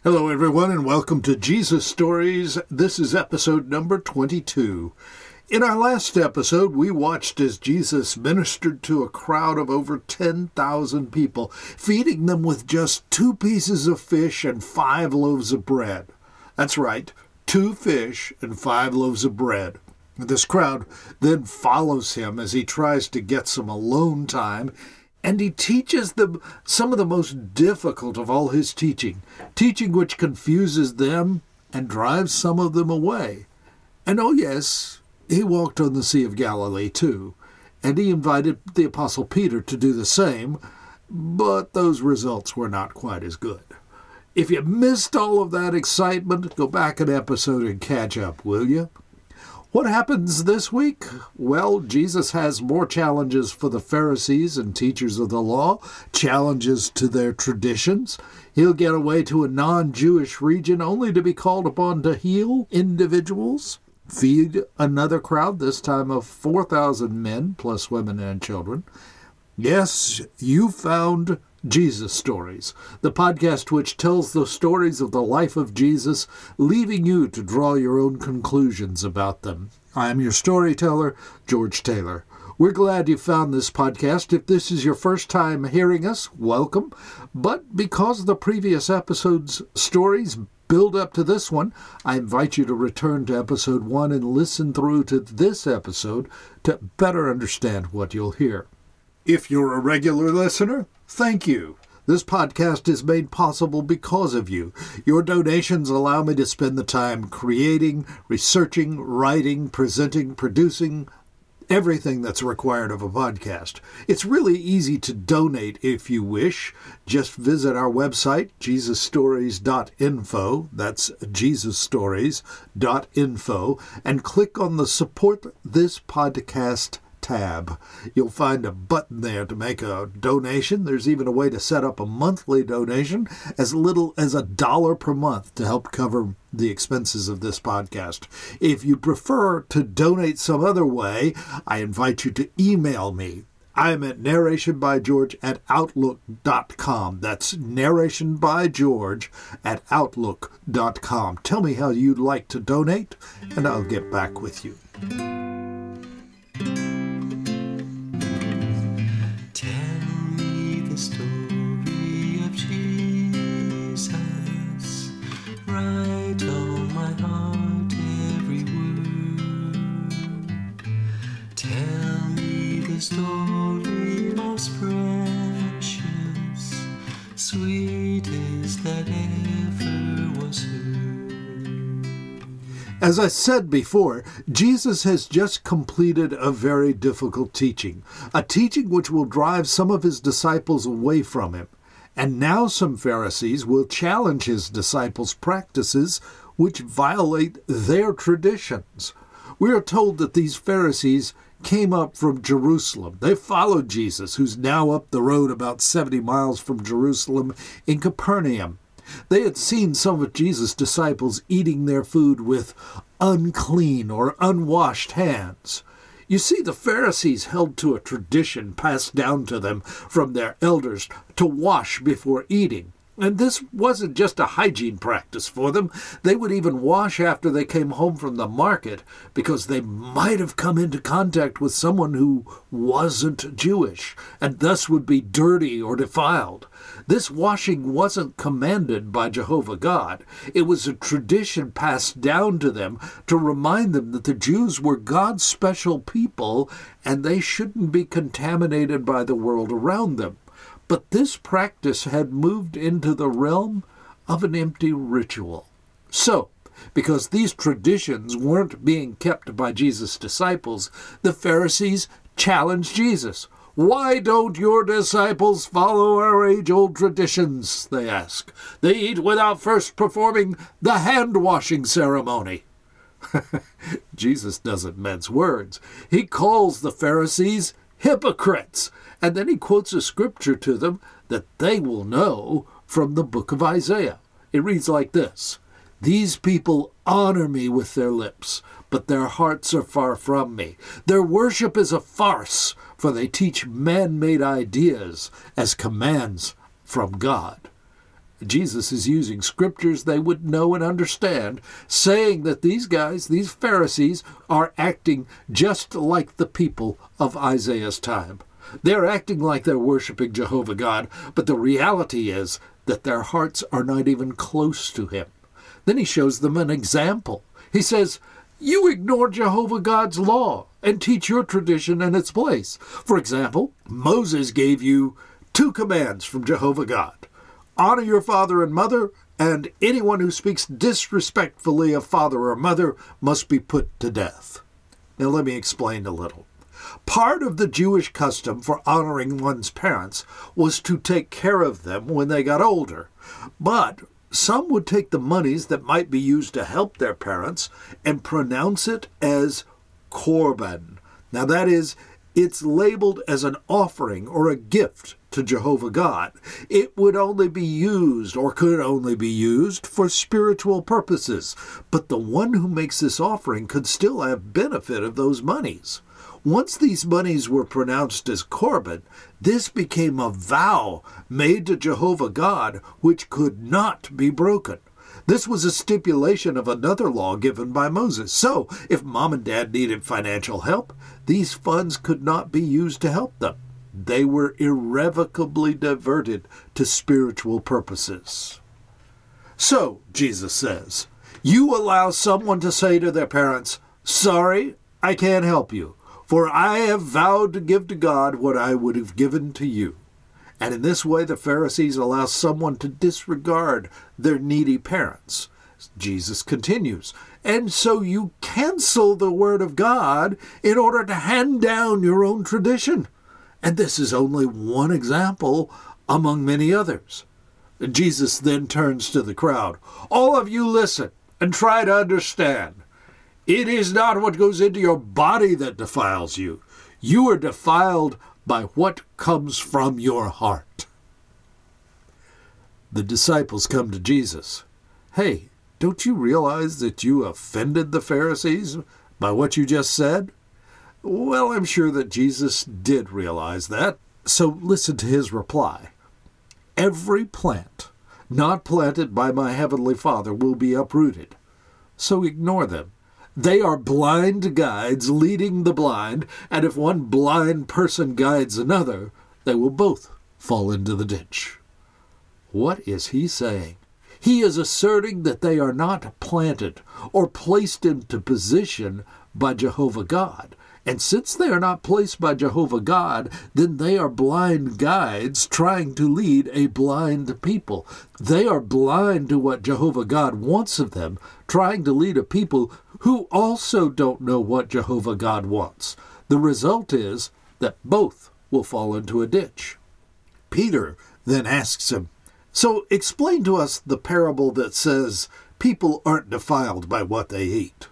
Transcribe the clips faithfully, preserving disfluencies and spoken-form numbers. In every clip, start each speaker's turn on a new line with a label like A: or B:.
A: Hello, everyone, and welcome to Jesus Stories. This is episode number twenty-two. In our last episode, we watched as Jesus ministered to a crowd of over ten thousand people, feeding them with just two pieces of fish and five loaves of bread. That's right, two fish and five loaves of bread. This crowd then follows him as he tries to get some alone time, and he teaches them some of the most difficult of all his teaching, teaching which confuses them and drives some of them away. And oh yes, he walked on the Sea of Galilee too, and he invited the Apostle Peter to do the same, but those results were not quite as good. If you missed all of that excitement, go back an episode and catch up, will you? What happens this week? Well, Jesus has more challenges for the Pharisees and teachers of the law, challenges to their traditions. He'll get away to a non-Jewish region only to be called upon to heal individuals, feed another crowd, this time of four thousand men, plus women and children. Yes, you found Jesus Stories, the podcast which tells the stories of the life of Jesus, leaving you to draw your own conclusions about them. I am your storyteller, George Taylor. We're glad you found this podcast. If this is your first time hearing us, welcome. But because the previous episode's stories build up to this one, I invite you to return to episode one and listen through to this episode to better understand what you'll hear. If you're a regular listener, thank you. This podcast is made possible because of you. Your donations allow me to spend the time creating, researching, writing, presenting, producing, everything that's required of a podcast. It's really easy to donate if you wish. Just visit our website, jesus stories dot info, that's jesus stories dot info, and click on the Support This Podcast tab. You'll find a button there to make a donation. There's even a way to set up a monthly donation as little as a dollar per month to help cover the expenses of this podcast. If you prefer to donate some other way, I invite you to email me. I'm at narrationbygeorge at outlook dot com. That's narrationbygeorge at outlook dot com. Tell me how you'd like to donate, and I'll get back with you.
B: Story of Jesus, write on my heart every word. Tell me the story most precious, sweetest that ever was heard.
A: As I said before, Jesus has just completed a very difficult teaching, a teaching which will drive some of his disciples away from him. And now some Pharisees will challenge his disciples' practices which violate their traditions. We are told that these Pharisees came up from Jerusalem. They followed Jesus, who's now up the road about seventy miles from Jerusalem in Capernaum. They had seen some of Jesus' disciples eating their food with unclean or unwashed hands. You see, the Pharisees held to a tradition passed down to them from their elders to wash before eating. And this wasn't just a hygiene practice for them. They would even wash after they came home from the market because they might have come into contact with someone who wasn't Jewish and thus would be dirty or defiled. This washing wasn't commanded by Jehovah God. It was a tradition passed down to them to remind them that the Jews were God's special people and they shouldn't be contaminated by the world around them. But this practice had moved into the realm of an empty ritual. So, because these traditions weren't being kept by Jesus' disciples, the Pharisees challenged Jesus. "Why don't your disciples follow our age-old traditions?" they ask. "They eat without first performing the hand-washing ceremony." Jesus doesn't mince words. He calls the Pharisees hypocrites, and then he quotes a scripture to them that they will know from the book of Isaiah. It reads like this: "These people honor me with their lips, but their hearts are far from me. Their worship is a farce, for they teach man-made ideas as commands from God." Jesus is using scriptures they would know and understand, saying that these guys, these Pharisees, are acting just like the people of Isaiah's time. They're acting like they're worshiping Jehovah God, but the reality is that their hearts are not even close to him. Then he shows them an example. He says, you ignore Jehovah God's law and teach your tradition in its place. For example, Moses gave you two commands from Jehovah God. Honor your father and mother, and anyone who speaks disrespectfully of father or mother must be put to death. Now let me explain a little. Part of the Jewish custom for honoring one's parents was to take care of them when they got older. But some would take the monies that might be used to help their parents and pronounce it as korban. Now that is, it's labeled as an offering or a gift to Jehovah God. It would only be used, or could only be used, for spiritual purposes. But the one who makes this offering could still have benefit of those monies. Once these monies were pronounced as korban, this became a vow made to Jehovah God which could not be broken. This was a stipulation of another law given by Moses. So, if mom and dad needed financial help, these funds could not be used to help them. They were irrevocably diverted to spiritual purposes. So, Jesus says, you allow someone to say to their parents, sorry, I can't help you, for I have vowed to give to God what I would have given to you. And in this way, the Pharisees allow someone to disregard their needy parents. Jesus continues, and so you cancel the word of God in order to hand down your own tradition. And this is only one example among many others. Jesus then turns to the crowd. All of you listen and try to understand. It is not what goes into your body that defiles you. You are defiled by what comes from your heart. The disciples come to Jesus. Hey, don't you realize that you offended the Pharisees by what you just said? Well, I'm sure that Jesus did realize that, so listen to his reply. Every plant not planted by my heavenly Father will be uprooted, so ignore them. They are blind guides leading the blind, and if one blind person guides another, they will both fall into the ditch. What is he saying? He is asserting that they are not planted or placed into position by Jehovah God. And since they are not placed by Jehovah God, then they are blind guides trying to lead a blind people. They are blind to what Jehovah God wants of them, trying to lead a people who also don't know what Jehovah God wants. The result is that both will fall into a ditch. Peter then asks him, so explain to us the parable that says people aren't defiled by what they eat.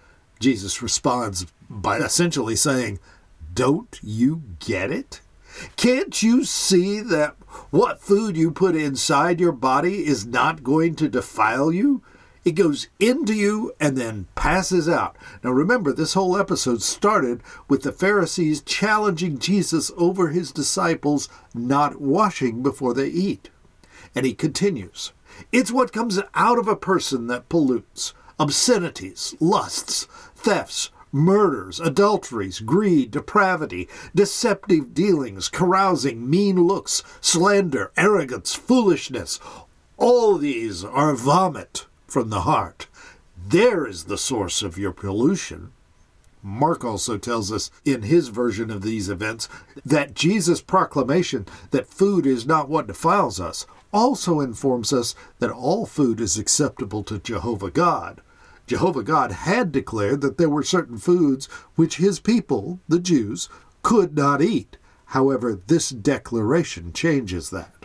A: Jesus responds by essentially saying, don't you get it? Can't you see that what food you put inside your body is not going to defile you? It goes into you and then passes out. Now remember, this whole episode started with the Pharisees challenging Jesus over his disciples not washing before they eat. And he continues, it's what comes out of a person that pollutes. Obscenities, lusts, thefts, murders, adulteries, greed, depravity, deceptive dealings, carousing, mean looks, slander, arrogance, foolishness. All these are vomit from the heart. There is the source of your pollution. Mark also tells us in his version of these events that Jesus' proclamation that food is not what defiles us also informs us that all food is acceptable to Jehovah God. Jehovah God had declared that there were certain foods which his people, the Jews, could not eat. However, this declaration changes that.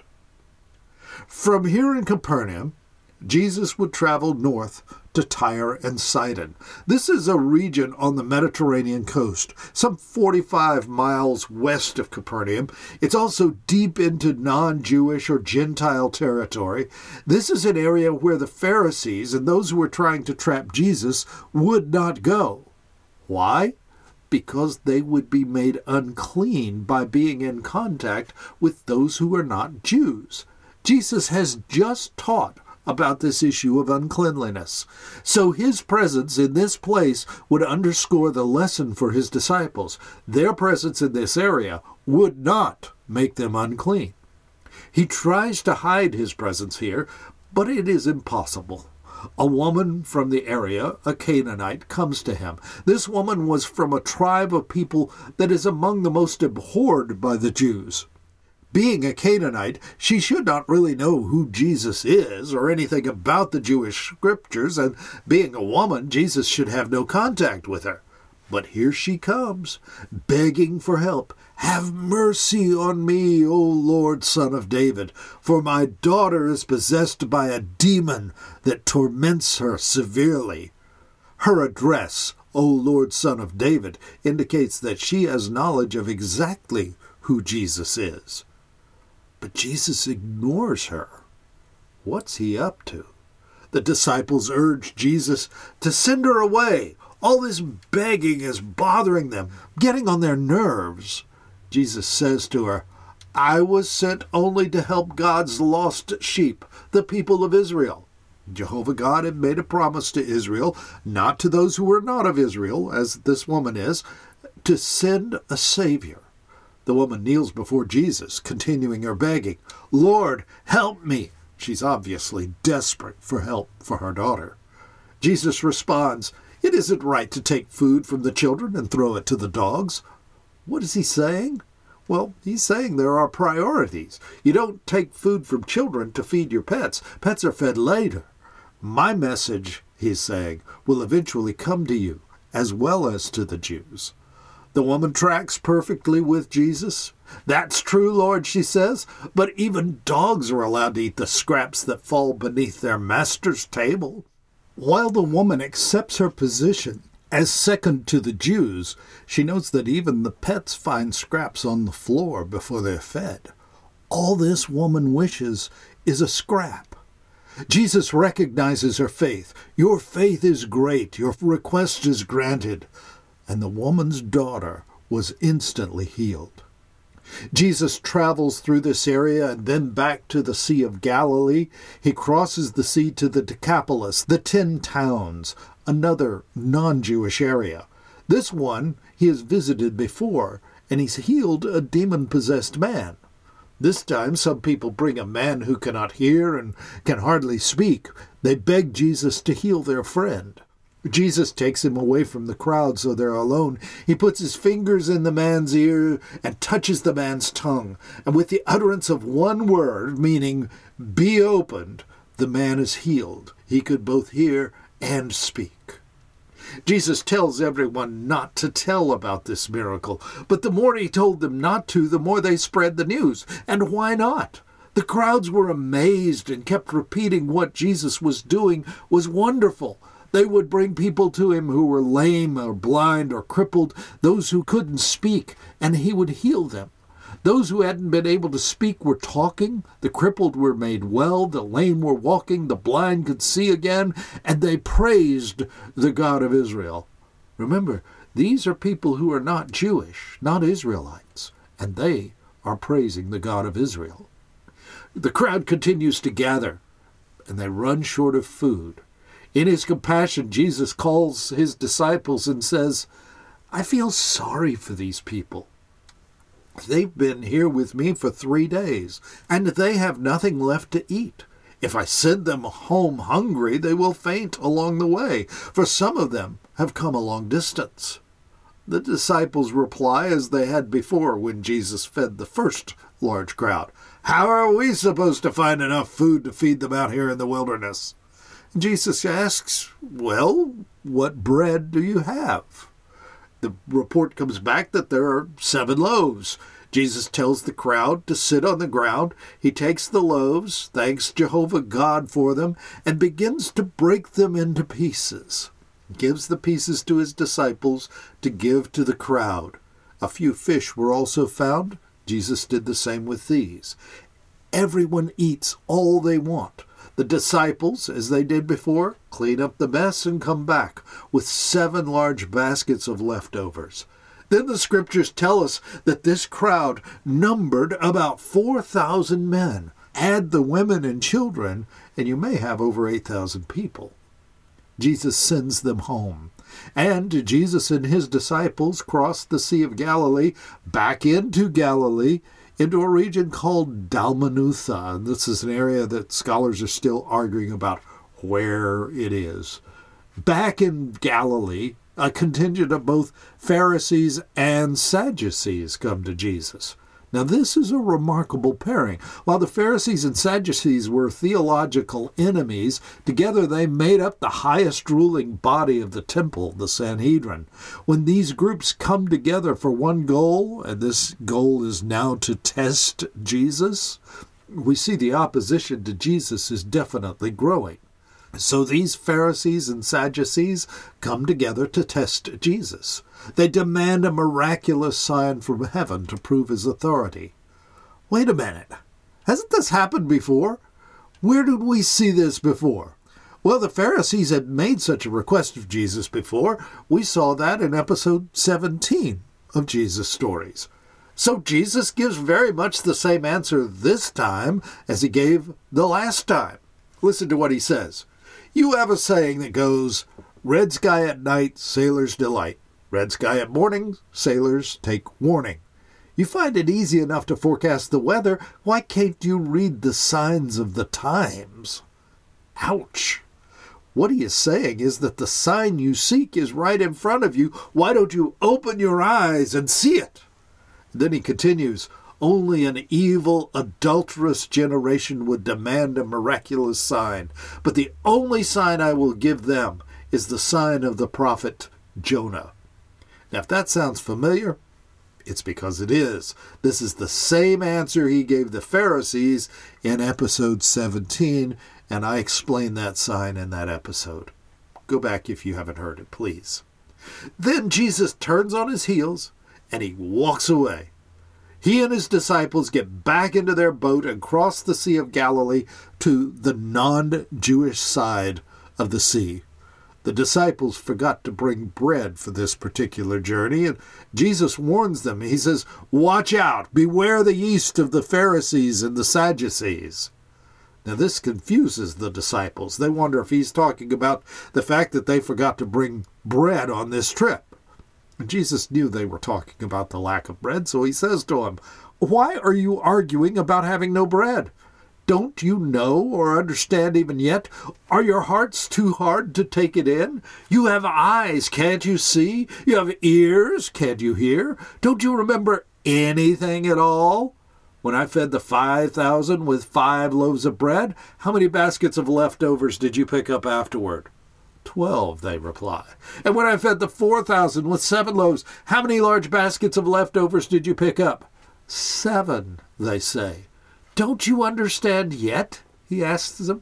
A: From here in Capernaum, Jesus would travel north to Tyre and Sidon. This is a region on the Mediterranean coast, some forty-five miles west of Capernaum. It's also deep into non-Jewish or Gentile territory. This is an area where the Pharisees and those who were trying to trap Jesus would not go. Why? Because they would be made unclean by being in contact with those who are not Jews. Jesus has just taught about this issue of uncleanliness. So his presence in this place would underscore the lesson for his disciples. Their presence in this area would not make them unclean. He tries to hide his presence here, but it is impossible. A woman from the area, a Canaanite, comes to him. This woman was from a tribe of people that is among the most abhorred by the Jews. Being a Canaanite, she should not really know who Jesus is or anything about the Jewish scriptures, and being a woman, Jesus should have no contact with her. But here she comes, begging for help. "Have mercy on me, O Lord, Son of David, for my daughter is possessed by a demon that torments her severely." Her address, "O Lord, Son of David," indicates that she has knowledge of exactly who Jesus is. But Jesus ignores her. What's he up to? The disciples urge Jesus to send her away. All this begging is bothering them, getting on their nerves. Jesus says to her, "I was sent only to help God's lost sheep, the people of Israel." Jehovah God had made a promise to Israel, not to those who were not of Israel, as this woman is, to send a Savior. The woman kneels before Jesus, continuing her begging. "Lord, help me." She's obviously desperate for help for her daughter. Jesus responds, "It isn't right to take food from the children and throw it to the dogs." What is he saying? Well, he's saying there are priorities. You don't take food from children to feed your pets. Pets are fed later. My message, he's saying, will eventually come to you, as well as to the Jews. The woman tracks perfectly with Jesus. "That's true, Lord," she says, "but even dogs are allowed to eat the scraps that fall beneath their master's table." While the woman accepts her position as second to the Jews, she notes that even the pets find scraps on the floor before they're fed. All this woman wishes is a scrap. Jesus recognizes her faith. "Your faith is great. Your request is granted." And the woman's daughter was instantly healed. Jesus travels through this area and then back to the Sea of Galilee. He crosses the sea to the Decapolis, the Ten Towns, another non-Jewish area. This one he has visited before, and he's healed a demon-possessed man. This time some people bring a man who cannot hear and can hardly speak. They beg Jesus to heal their friend. Jesus takes him away from the crowd so they're alone. He puts his fingers in the man's ear and touches the man's tongue. And with the utterance of one word, meaning "be opened," the man is healed. He could both hear and speak. Jesus tells everyone not to tell about this miracle, but the more he told them not to, the more they spread the news. And why not? The crowds were amazed and kept repeating what Jesus was doing was wonderful. They would bring people to him who were lame or blind or crippled, those who couldn't speak, and he would heal them. Those who hadn't been able to speak were talking, the crippled were made well, the lame were walking, the blind could see again, and they praised the God of Israel. Remember, these are people who are not Jewish, not Israelites, and they are praising the God of Israel. The crowd continues to gather, and they run short of food. In his compassion, Jesus calls his disciples and says, "I feel sorry for these people. They've been here with me for three days, and they have nothing left to eat. If I send them home hungry, they will faint along the way, for some of them have come a long distance." The disciples reply as they had before when Jesus fed the first large crowd. "How are we supposed to find enough food to feed them out here in the wilderness?" Jesus asks, "Well, what bread do you have?" The report comes back that there are seven loaves. Jesus tells the crowd to sit on the ground. He takes the loaves, thanks Jehovah God for them, and begins to break them into pieces. He gives the pieces to his disciples to give to the crowd. A few fish were also found. Jesus did the same with these. Everyone eats all they want. The disciples, as they did before, clean up the mess and come back with seven large baskets of leftovers. Then the scriptures tell us that this crowd numbered about four thousand men. Add the women and children, and you may have over eight thousand people. Jesus sends them home. And Jesus and his disciples crossed the Sea of Galilee back into Galilee, into a region called Dalmanutha. And this is an area that scholars are still arguing about where it is. Back in Galilee, a contingent of both Pharisees and Sadducees come to Jesus. Now, this is a remarkable pairing. While the Pharisees and Sadducees were theological enemies, together they made up the highest ruling body of the temple, the Sanhedrin. When these groups come together for one goal, and this goal is now to test Jesus, we see the opposition to Jesus is definitely growing. So these Pharisees and Sadducees come together to test Jesus. They demand a miraculous sign from heaven to prove his authority. Wait a minute. Hasn't this happened before? Where did we see this before? Well, the Pharisees had made such a request of Jesus before. We saw that in episode seventeen of Jesus Stories. So Jesus gives very much the same answer this time as he gave the last time. Listen to what he says. You have a saying that goes, red sky at night, sailors delight. Red sky at morning, sailors take warning. You find it easy enough to forecast the weather. Why can't you read the signs of the times? Ouch. What he is saying is that the sign you seek is right in front of you. Why don't you open your eyes and see it? And then he continues, only an evil, adulterous generation would demand a miraculous sign. But the only sign I will give them is the sign of the prophet Jonah. Now, if that sounds familiar, it's because it is. This is the same answer he gave the Pharisees in episode seventeen, and I explained that sign in that episode. Go back if you haven't heard it, please. Then Jesus turns on his heels, and he walks away. He and his disciples get back into their boat and cross the Sea of Galilee to the non-Jewish side of the sea. The disciples forgot to bring bread for this particular journey, and Jesus warns them. He says, watch out, beware the yeast of the Pharisees and the Sadducees. Now this confuses the disciples. They wonder if he's talking about the fact that they forgot to bring bread on this trip. And Jesus knew they were talking about the lack of bread, so he says to them, why are you arguing about having no bread? Don't you know or understand even yet? Are your hearts too hard to take it in? You have eyes, can't you see? You have ears, can't you hear? Don't you remember anything at all? When I fed the five thousand with five loaves of bread, how many baskets of leftovers did you pick up afterward? Twelve, they reply. And when I fed the four thousand with seven loaves, how many large baskets of leftovers did you pick up? Seven, they say. Don't you understand yet? He asks them.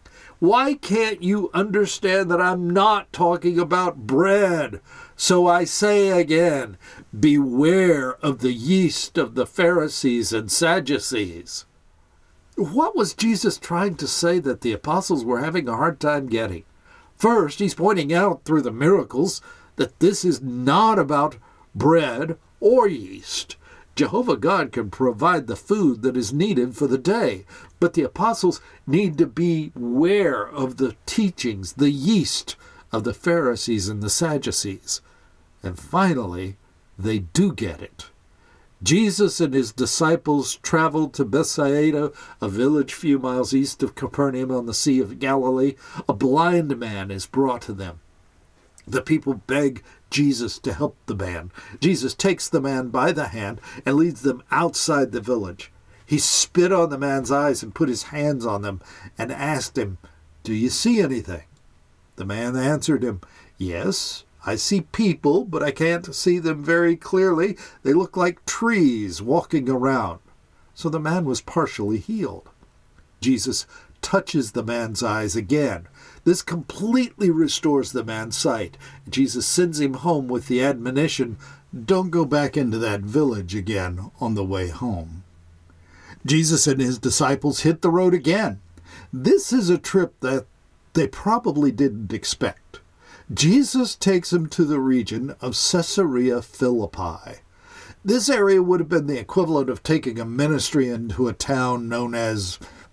A: Why can't you understand that I'm not talking about bread? So I say again, beware of the yeast of the Pharisees and Sadducees. What was Jesus trying to say that the apostles were having a hard time getting? First, he's pointing out through the miracles that this is not about bread or yeast. Jehovah God can provide the food that is needed for the day, but the apostles need to be aware of the teachings, the yeast of the Pharisees and the Sadducees. And finally, they do get it. Jesus and his disciples traveled to Bethsaida, a village a few miles east of Capernaum on the Sea of Galilee. A blind man is brought to them. The people beg Jesus to help the man. Jesus takes the man by the hand and leads them outside the village. He spit on the man's eyes and put his hands on them and asked him, do you see anything? The man answered him, yes, I see people, but I can't see them very clearly. They look like trees walking around. So the man was partially healed. Jesus touches the man's eyes again. This completely restores the man's sight. Jesus sends him home with the admonition, don't go back into that village again on the way home. Jesus and his disciples hit the road again. This is a trip that they probably didn't expect. Jesus takes them to the region of Caesarea Philippi. This area would have been the equivalent of taking a ministry into a town known as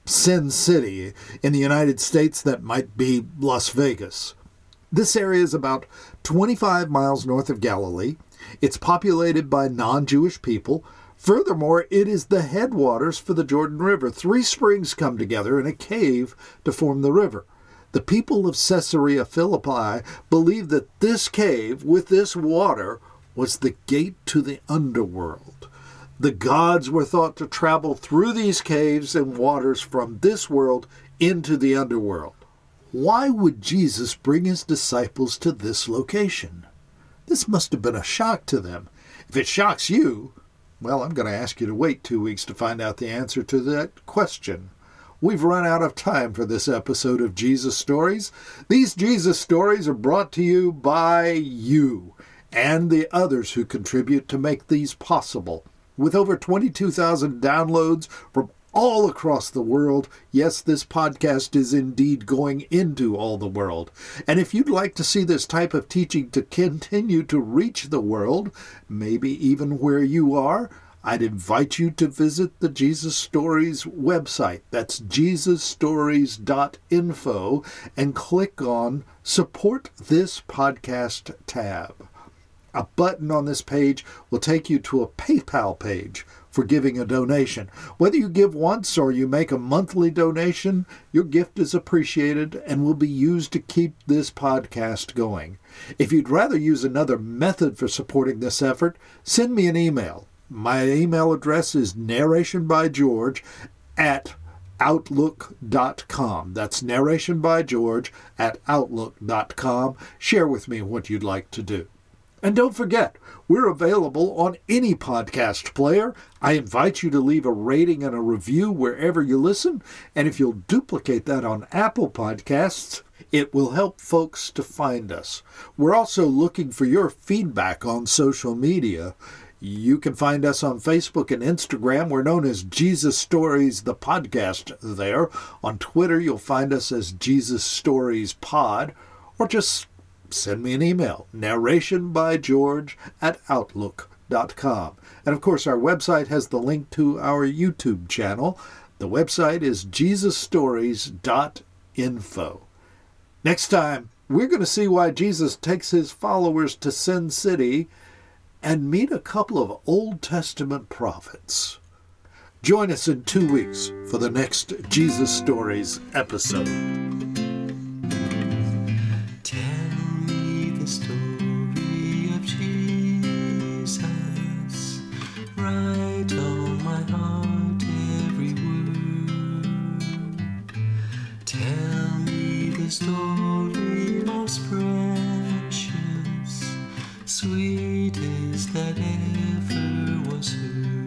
A: Sin City. In the United States, that might be Las Vegas. This area is about twenty-five miles north of Galilee. It's populated by non-Jewish people. Furthermore, it is the headwaters for the Jordan River. Three springs come together in a cave to form the river. The people of Caesarea Philippi believed that this cave with this water was the gate to the underworld. The gods were thought to travel through these caves and waters from this world into the underworld. Why would Jesus bring his disciples to this location? This must have been a shock to them. If it shocks you, well, I'm going to ask you to wait two weeks to find out the answer to that question. We've run out of time for this episode of Jesus Stories. These Jesus Stories are brought to you by you and the others who contribute to make these possible. With over twenty-two thousand downloads from all across the world, yes, this podcast is indeed going into all the world. And if you'd like to see this type of teaching to continue to reach the world, maybe even where you are, I'd invite you to visit the Jesus Stories website. That's jesus stories dot info, and click on Support This Podcast tab. A button on this page will take you to a PayPal page for giving a donation. Whether you give once or you make a monthly donation, your gift is appreciated and will be used to keep this podcast going. If you'd rather use another method for supporting this effort, send me an email. My email address is narrationbygeorge at outlook dot com. That's narrationbygeorge at outlook dot com. Share with me what you'd like to do. And don't forget, we're available on any podcast player. I invite you to leave a rating and a review wherever you listen. And if you'll duplicate that on Apple Podcasts, it will help folks to find us. We're also looking for your feedback on social media. You can find us on Facebook and Instagram. We're known as Jesus Stories, the podcast there. On Twitter, you'll find us as Jesus Stories Pod, or just send me an email, narrationbygeorge at outlook dot com. And of course, our website has the link to our YouTube channel. The website is jesus stories dot info. Next time, we're going to see why Jesus takes his followers to Sin City and meet a couple of Old Testament prophets. Join us in two weeks for the next Jesus Stories episode.
B: The story of Jesus, write on my heart every word. Tell me the story most precious, sweetest that ever was heard.